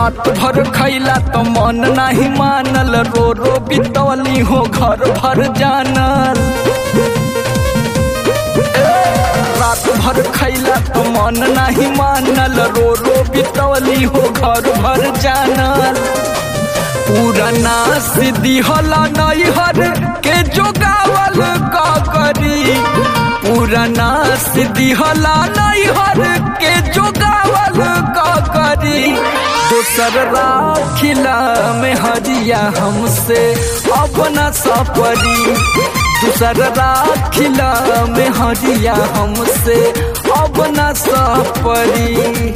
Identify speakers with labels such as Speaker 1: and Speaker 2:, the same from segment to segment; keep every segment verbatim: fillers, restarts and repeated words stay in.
Speaker 1: रात भर खैला तो मन नहीं मानल, रो रो बितौली हो घर भर जानल। रात भर खैला तो मन नहीं मानल, रो रो बितौली हो घर भर जानल। पुराना सिद्धि होला नैहर के जोगावल का करी, पुराना सिद्धि होला नैहर के जोगावल का करी। दोसर राखिला में हरिया हमसे अपना सपरी, दूसर राखिला में हरिया हमसे अपना सपरी।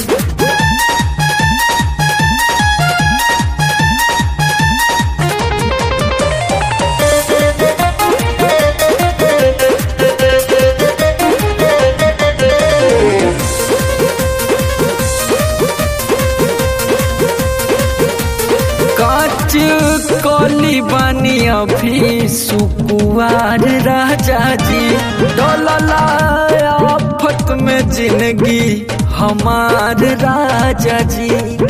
Speaker 1: कली बानी अभी सुकुआर राजा जी, डोलला आफत में जिंदगी हमार राजा जी।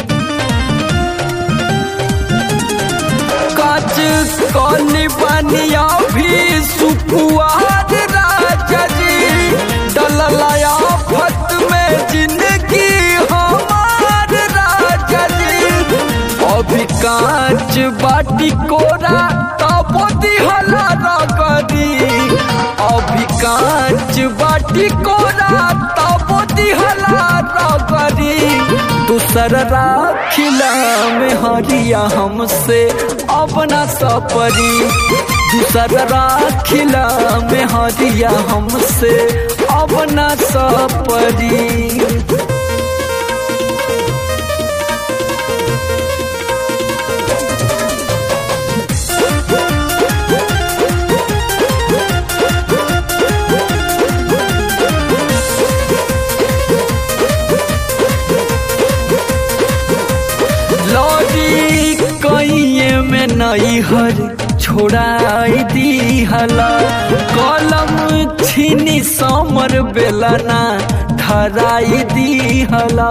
Speaker 1: काच कली बानी अभी सुकुआर राजा जी, डोलला आफत में जिंदगी हमार राजा जी। अभी कांच बाटी कोरा तबो दिहला रगरी, अभी कांच बाटी कोरा तबो दिहला रगरी। दूसर राखिला में हरिया हमसे अपना सपरी, दूसर राखिला में हरिया हमसे अपना सपरी। लौरी कइये में नैहर छोड़ाई दिहला, कलम छीनी समर बेलना धराई दिहला।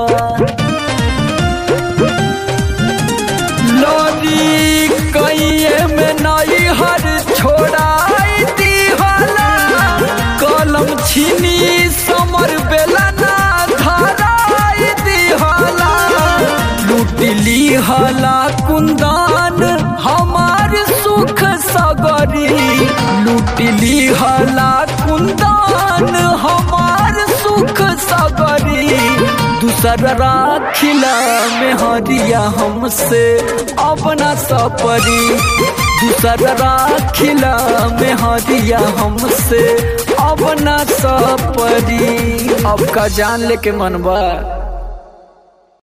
Speaker 1: लौरी कइये में नैहर छोड़ाई दिहला, कलम छीनी समर बेलना धराई दिहला। लूटली हला कुंदन हमार सुख सगरी, लूटली हला कुंदन हमार सुख सगरी। दूसर राखिला में हरिया हमसे अपना सपरी, दूसर राखिला में हरिया हमसे अपना सपरी। अब का जान लेके मनवा।